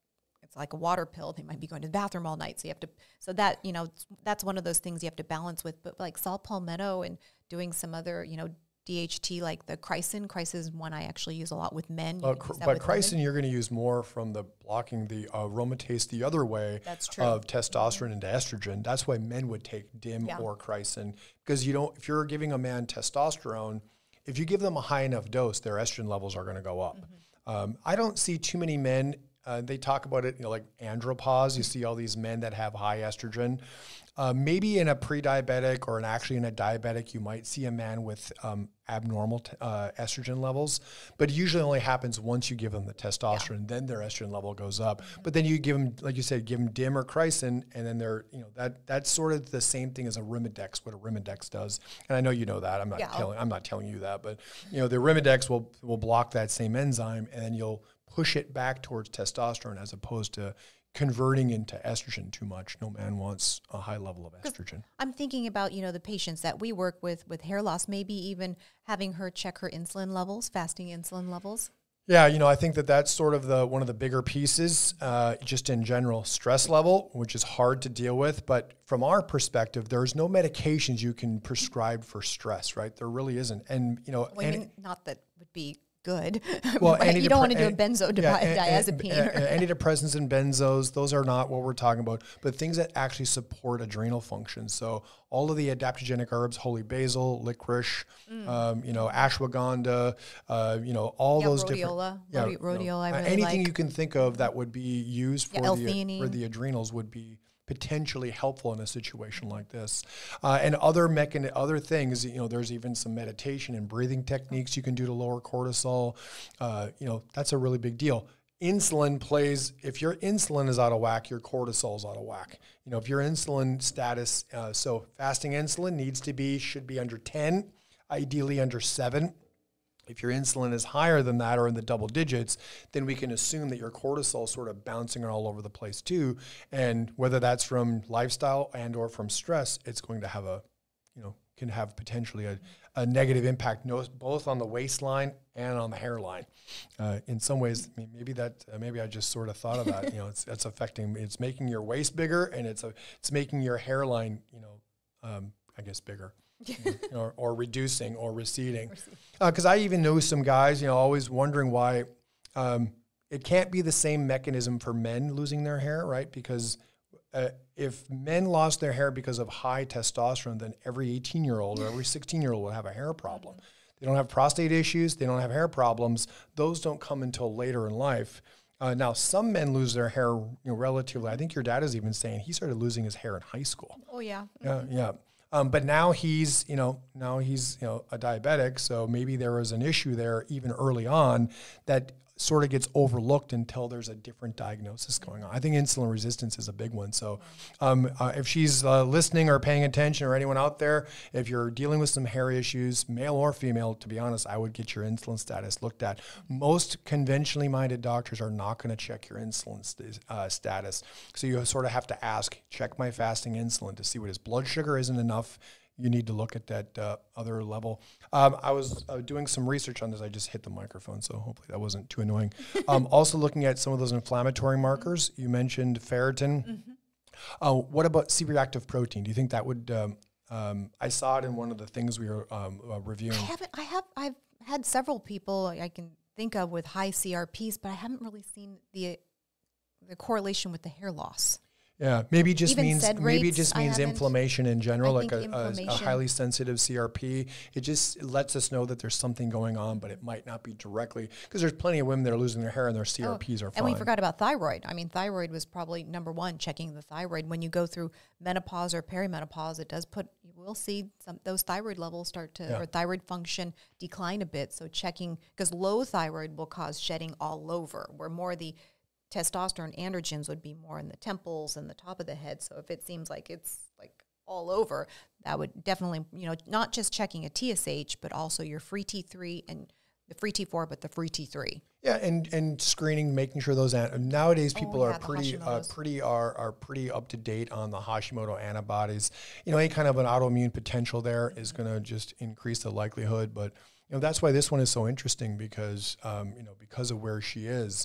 it's like a water pill. They might be going to the bathroom all night. So you have to, so that, you know, that's one of those things you have to balance with. But like saw palmetto and doing some other, you know, D H T, like the Chrysin. Chrysin is one I actually use a lot with men. Uh, cr- but Chrysin, you're going to use more from the blocking the uh, aromatase the other way. That's true. Of testosterone into estrogen. That's why men would take D I M yeah. or Chrysin, because you don't. If you're giving a man testosterone, if you give them a high enough dose, their estrogen levels are going to go up. Mm-hmm. um, I don't see too many men. Uh, they talk about it, you know, like andropause. You see all these men that have high estrogen. Uh, maybe in a pre-diabetic or an actually in a diabetic, you might see a man with um, abnormal t- uh, estrogen levels, but it usually only happens once you give them the testosterone, yeah. then their estrogen level goes up. Mm-hmm. But then you give them, like you said, give them D I M or Chrysin, and then they're, you know, that that's sort of the same thing as a Arimidex, what a Arimidex does. And I know you know that. I'm not yeah, telling I'll I'm not telling you that, but you know, the Arimidex will will block that same enzyme, and then you'll push it back towards testosterone as opposed to converting into estrogen too much. No man wants a high level of estrogen. I'm thinking about, you know, the patients that we work with with hair loss, maybe even having her check her insulin levels, fasting insulin levels. Yeah, you know, I think that that's sort of the one of the bigger pieces, uh, just in general, stress level, which is hard to deal with. But from our perspective, there's no medications you can prescribe for stress, right? There really isn't. And, you know, well, I mean, not that would be good. Well, you don't want to do a benzodiazepine. Yeah, and, and, antidepressants and benzos, those are not what we're talking about, but things that actually support adrenal function. So all of the adaptogenic herbs, holy basil, licorice, mm. um, you know, ashwagandha, uh, you know, all yeah, those rhodiola, different, yeah, rhodiola, you know, I really anything like. you can think of that would be used for, yeah, the, for the adrenals would be potentially helpful in a situation like this. Uh, and other mechan- other things, you know, there's even some meditation and breathing techniques you can do to lower cortisol. Uh, you know, that's a really big deal. Insulin plays, if your insulin is out of whack, your cortisol is out of whack. You know, if your insulin status, uh, so fasting insulin needs to be, should be under ten, ideally under seven. If your insulin is higher than that or in the double digits, then we can assume that your cortisol is sort of bouncing all over the place too. And whether that's from lifestyle and or from stress, it's going to have a, you know, can have potentially a, a negative impact no, both on the waistline and on the hairline. Uh, in some ways, maybe that uh, maybe I just sort of thought of that. You know, it's it's affecting, it's making your waist bigger, and it's a it's making your hairline, you know, um, I guess bigger. you know, or, or reducing or receding. Because uh, I even know some guys, you know, always wondering why um, it can't be the same mechanism for men losing their hair, right? Because uh, if men lost their hair because of high testosterone, then every eighteen-year-old or every sixteen-year-old will have a hair problem. They don't have prostate issues. They don't have hair problems. Those don't come until later in life. Uh, now, some men lose their hair, you know, relatively. I think your dad is even saying he started losing his hair in high school. Oh, yeah. Yeah, mm-hmm. yeah. Um, but now he's, you know, now he's, you know, a diabetic. So maybe there was an issue there even early on that sort of gets overlooked until there's a different diagnosis going on. I think insulin resistance is a big one. So um, uh, if she's uh, listening or paying attention, or anyone out there, if you're dealing with some hair issues, male or female, to be honest, I would get your insulin status looked at. Most conventionally minded doctors are not going to check your insulin st- uh, status. So you sort of have to ask, check my fasting insulin to see what his blood sugar isn't enough. You need to look at that uh, other level. Um, I was uh, doing some research on this. I just hit the microphone, so hopefully that wasn't too annoying. Um, also looking at some of those inflammatory markers. You mentioned ferritin. Mm-hmm. Uh, what about C-reactive protein? Do you think that would, um, um, I saw it in one of the things we were um, uh, reviewing. I haven't, I have, I've had several people I can think of with high C R Ps, but I haven't really seen the the correlation with the hair loss. Yeah, maybe it just Even means rates, maybe it just means inflammation in general, I like a, a, a highly sensitive C R P. It just lets us know that there's something going on, but it might not be directly, because there's plenty of women that are losing their hair and their C R Ps oh, are fine. And we forgot about thyroid. I mean, thyroid was probably number one, checking the thyroid. When you go through menopause or perimenopause, it does put, you will see some those thyroid levels start to, yeah. or thyroid function decline a bit. So checking, because low thyroid will cause shedding all over, where more the testosterone androgens would be more in the temples and the top of the head. So if it seems like it's like all over, that would definitely, you know, not just checking a T S H, but also your free T three and the free T four, but the free T three. Yeah, and and screening, making sure those an- nowadays people oh, yeah, are pretty uh, pretty are are pretty up to date on the Hashimoto antibodies. You know, any kind of an autoimmune potential there is going to just increase the likelihood. But you know, that's why this one is so interesting, because um, you know, because of where she is.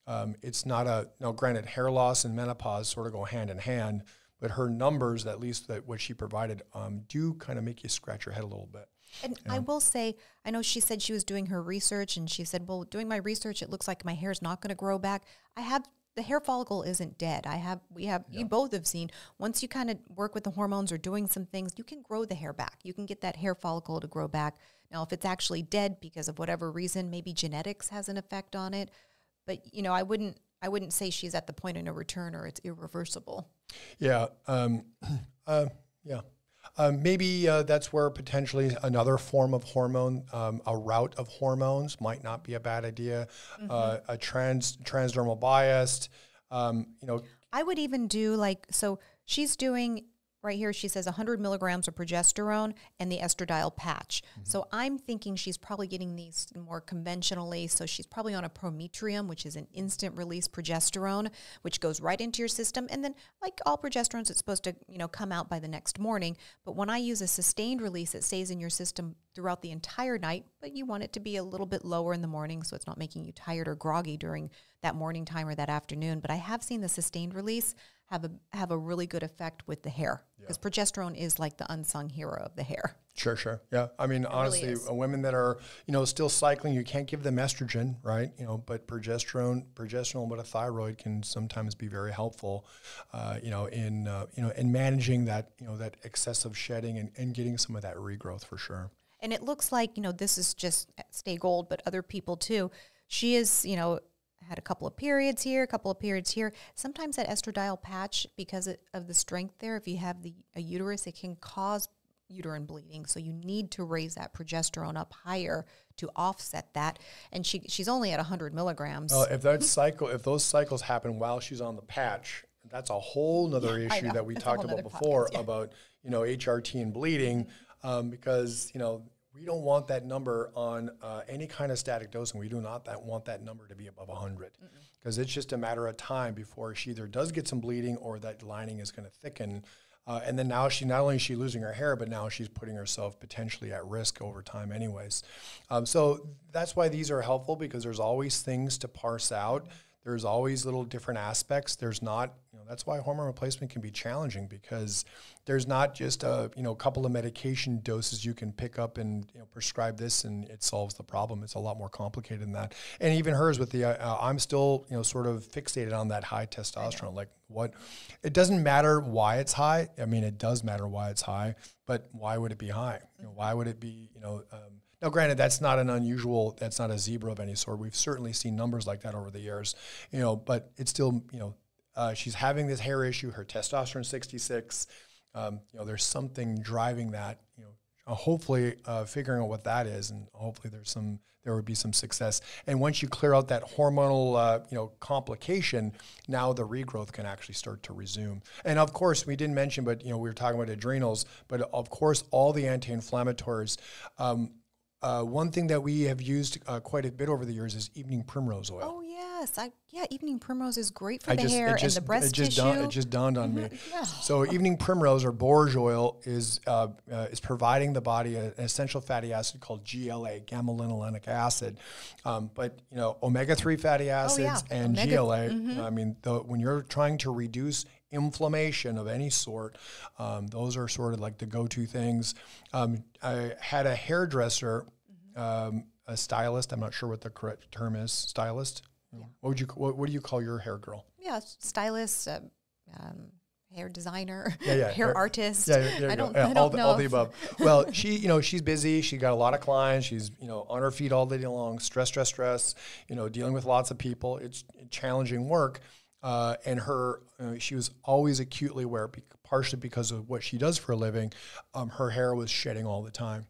um, it's not a, now granted, hair loss and menopause sort of go hand in hand, but her numbers, at least that what she provided, um, do kind of make you scratch your head a little bit. And Yeah. I will say, I know she said she was doing her research, and she said, well, doing my research, it looks like my hair's not going to grow back. I have, the hair follicle isn't dead. I have, we have, Yeah. you both have seen, once you kind of work with the hormones or doing some things, you can grow the hair back. You can get that hair follicle to grow back. Now, if it's actually dead because of whatever reason, maybe genetics has an effect on it. But, you know, I wouldn't, I wouldn't say she's at the point of no return or it's irreversible. Yeah. Um, uh, yeah. Um, maybe uh, that's where potentially another form of hormone, um, a route of hormones might not be a bad idea. Mm-hmm. Uh, a trans transdermal biased, um, you know. I would even do like, so she's doing, right here she says one hundred milligrams of progesterone and the estradiol patch. Mm-hmm. So I'm thinking she's probably getting these more conventionally. So she's probably on a Prometrium, which is an instant release progesterone, which goes right into your system. And then like all progesterones, it's supposed to, you know, come out by the next morning. But when I use a sustained release, it stays in your system throughout the entire night, but you want it to be a little bit lower in the morning so it's not making you tired or groggy during that morning time or that afternoon. But I have seen the sustained release have a have a really good effect with the hair, because yeah. progesterone is like the unsung hero of the hair. Sure, sure. Yeah. I mean, it honestly, really uh, women that are, you know, still cycling, you can't give them estrogen, right? You know, but progesterone, progesterone with a thyroid can sometimes be very helpful, uh, you know, in, uh, you know, in managing that, you know, that excessive shedding and, and getting some of that regrowth for sure. And it looks like, you know, this is just Stay Gold, but other people too. She is, you know, had a couple of periods here, a couple of periods here. Sometimes that estradiol patch, because of the strength there, if you have the a uterus, it can cause uterine bleeding. So you need to raise that progesterone up higher to offset that. And she she's only at one hundred milligrams. Uh, if that cycle, if those cycles happen while she's on the patch, that's a whole nother yeah, issue that we that's talked about before podcast, yeah. about, you know, H R T and bleeding, um, because, you know, we don't want that number on uh, any kind of static dosing. We do not that want that number to be above one hundred, because it's just a matter of time before she either does get some bleeding or that lining is going to thicken. Uh, and then now she, not only is she losing her hair, but now she's putting herself potentially at risk over time anyways. Um, so that's why these are helpful, because there's always things to parse out. There's always little different aspects. There's not, you know, that's why hormone replacement can be challenging, because there's not just a, you know, couple of medication doses you can pick up and, you know, prescribe this and it solves the problem. It's a lot more complicated than that. And even hers with the, uh, I'm still, you know, sort of fixated on that high testosterone. Like what, it doesn't matter why it's high. I mean, it does matter why it's high, but why would it be high? You know, why would it be, you know, um, now, granted, that's not an unusual, that's not a zebra of any sort. We've certainly seen numbers like that over the years, you know, but it's still, you know, uh, she's having this hair issue, her testosterone sixty-six, um, you know, there's something driving that, you know, uh, hopefully uh, figuring out what that is, and hopefully there's some, there would be some success. And once you clear out that hormonal, uh, you know, complication, now the regrowth can actually start to resume. And of course, we didn't mention, but, you know, we were talking about adrenals, but of course, all the anti-inflammatories, um, Uh, one thing that we have used uh, quite a bit over the years is evening primrose oil. Oh yes, I, yeah, evening primrose is great for I the just, hair just, and the breast it just tissue. Dawned, it just dawned on mm-hmm. me. Yeah. So evening primrose or borage oil is uh, uh, is providing the body a, an essential fatty acid called G L A, gamma-linolenic acid. Um, but you know, omega three fatty acids oh, yeah. and omega, G L A. Mm-hmm. I mean, the, when you're trying to reduce inflammation of any sort, um, those are sort of like the go-to things. Um, I had a hairdresser. Um, a stylist. I'm not sure what the correct term is. Stylist. Yeah. What would you? What, what do you call your hair girl? Yeah, stylist, uh, um, hair designer, yeah, yeah. hair, hair artist. Yeah, yeah I don't. Yeah, I don't all the, know. all the above. Well, she, you know, she's busy. She got a lot of clients. She's, you know, on her feet all day long. Stress, stress, stress. You know, dealing with lots of people. It's challenging work. Uh, and her, uh, she was always acutely aware, be- partially because of what she does for a living. Um, her hair was shedding all the time.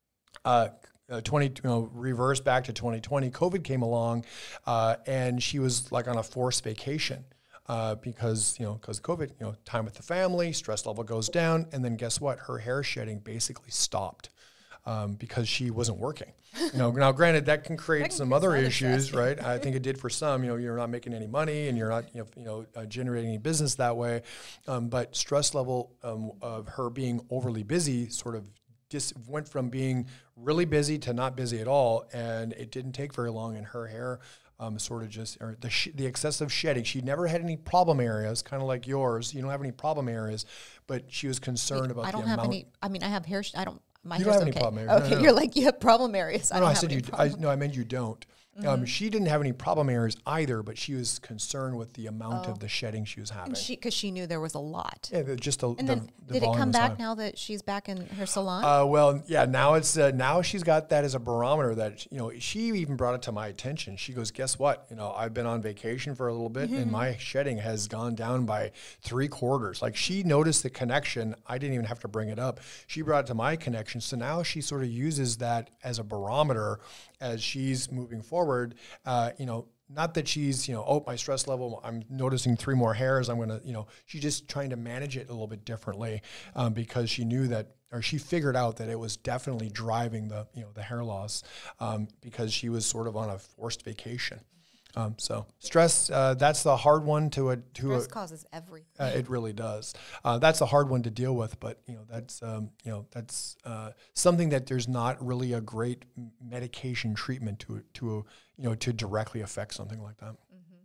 Uh, Uh, twenty, you know, reverse back to twenty twenty, COVID came along, uh, and she was like on a forced vacation uh, because, you know, because COVID, you know, time with the family, stress level goes down, and then guess what? Her hair shedding basically stopped um, because she wasn't working. You know, now granted, that can create that can some other issues, right? I think it did for some. You know, you're not making any money, and you're not, you know, you know uh, generating any business that way. Um, but stress level um, of her being overly busy sort of just went from being really busy to not busy at all, and it didn't take very long, and her hair um, sort of just, or the, sh the excessive shedding. She never had any problem areas, kind of like yours. You don't have any problem areas, but she was concerned Wait, about I don't the have amount. any, I mean, I have hair, I don't, my You hair's don't have any okay. problem areas. Okay, No, no, you're no. like, you have problem areas. I No, don't I have said any you, I, problem. no, I meant you don't. Um, she didn't have any problem areas either, but she was concerned with the amount Oh. of the shedding she was having. And she, because she knew there was a lot. Yeah, the, just the, And the, then the did it volume come was back high. now that she's back in her salon? Uh, well, yeah, now it's uh, now she's got that as a barometer that, you know, she even brought it to my attention. She goes, guess what? You know, I've been on vacation for a little bit Mm-hmm. and my shedding has gone down by three quarters. Like she noticed the connection. I didn't even have to bring it up. She brought it to my connection. So now she sort of uses that as a barometer as she's moving forward, uh, you know, not that she's, you know, oh, my stress level, I'm noticing three more hairs. I'm going to, you know, she's just trying to manage it a little bit differently um, because she knew that, or she figured out that it was definitely driving the, you know, the hair loss um, because she was sort of on a forced vacation. Um, so stress, uh, that's the hard one to a, to Stress a, causes everything. uh, it really does. Uh, that's a hard one to deal with, but you know that's um, you know that's uh, something that there's not really a great m- medication treatment to to you know to directly affect something like that. Mm-hmm.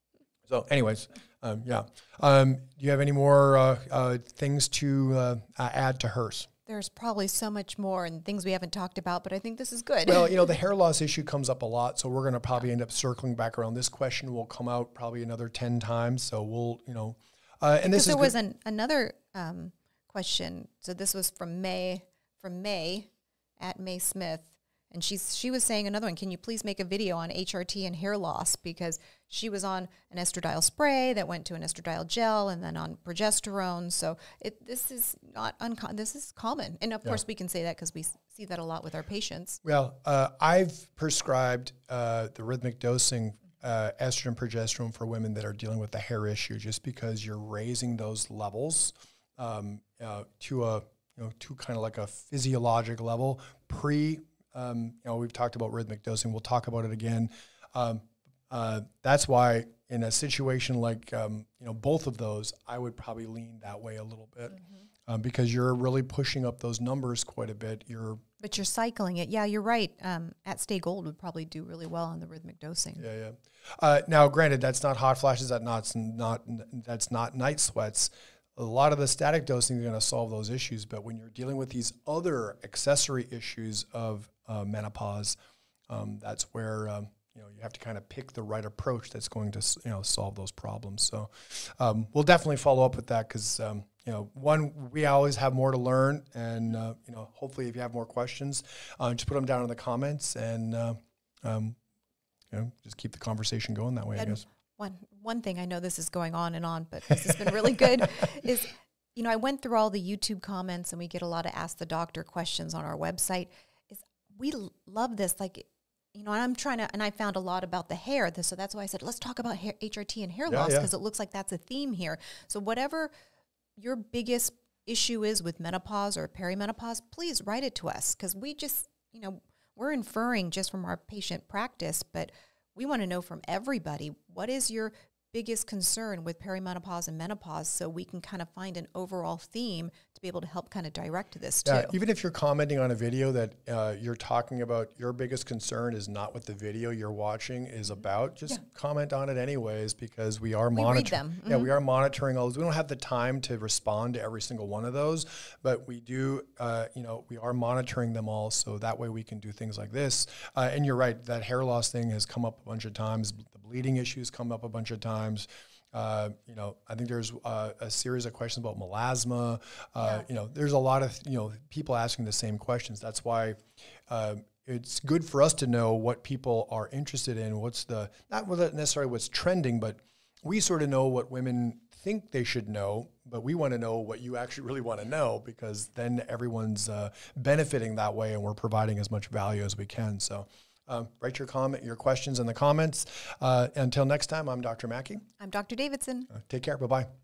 So, anyways, um, yeah. Um, do you have any more uh, uh, things to uh, uh, add to hers? There's probably so much more and things we haven't talked about, but I think this is good. Well, you know, the hair loss issue comes up a lot, so we're going to probably end up circling back around. This question will come out probably another ten times, so we'll, you know, uh, and this Because is there was good. an, another um, question. So this was from May, from May at May Smith. And she's she was saying another one, can you please make a video on H R T and hair loss? Because she was on an estradiol spray that went to an estradiol gel and then on progesterone. So it this is not uncommon. This is common. And of Yeah. course we can say that because we s- see that a lot with our patients. Well, uh, I've prescribed uh, the rhythmic dosing uh, estrogen progesterone for women that are dealing with the hair issue, just because you're raising those levels um, uh, to a you know to kind of like a physiologic level pre. Um, you know, we've talked about rhythmic dosing. We'll talk about it again. Um, uh, that's why in a situation like, um, you know, both of those, I would probably lean that way a little bit mm-hmm. um, because you're really pushing up those numbers quite a bit. You're But you're cycling it. Yeah, you're right. Um, at Stay Gold would probably do really well on the rhythmic dosing. Yeah, yeah. Uh, now, granted, that's not hot flashes. That's not, not, that's not night sweats. A lot of the static dosing is going to solve those issues, but when you're dealing with these other accessory issues of uh, menopause, um, that's where um, you know you have to kind of pick the right approach that's going to you know solve those problems. So um, we'll definitely follow up with that because um, you know one we always have more to learn, and uh, you know hopefully if you have more questions, uh, just put them down in the comments, and uh, um, you know just keep the conversation going that way. And I guess. One one thing, I know this is going on and on, but this has been really good, is, you know, I went through all the YouTube comments and we get a lot of Ask the Doctor questions on our website. Is we l- love this, like, you know, and I'm trying to, and I found a lot about the hair, this, so that's why I said, let's talk about hair, H R T and hair Yeah, loss, yeah. because it looks like that's a theme here. So whatever your biggest issue is with menopause or perimenopause, please write it to us, because we just, you know, we're inferring just from our patient practice, but we want to know from everybody, what is your biggest concern with perimenopause and menopause, so we can kind of find an overall theme to be able to help kind of direct this too. Yeah, even if you're commenting on a video that uh, you're talking about, your biggest concern is not what the video you're watching is about, just Yeah. comment on it anyways, because we are We read monitoring. them. Yeah, Mhm. we are monitoring all those. We don't have the time to respond to every single one of those, but we do, uh, you know, we are monitoring them all, so that way we can do things like this. Uh, and you're right, that hair loss thing has come up a bunch of times. The bleeding issues come up a bunch of times. Uh, you know, I think there's uh, a series of questions about melasma. Uh, Yeah. You know, there's a lot of, you know, people asking the same questions. That's why uh, it's good for us to know what people are interested in. What's the, not necessarily what's trending, but we sort of know what women think they should know, but we want to know what you actually really want to know, because then everyone's uh, benefiting that way and we're providing as much value as we can. So Um, write your comment, your questions in the comments. Uh, until next time, I'm Doctor Mackey. I'm Doctor Davidson. Uh, take care. Bye-bye.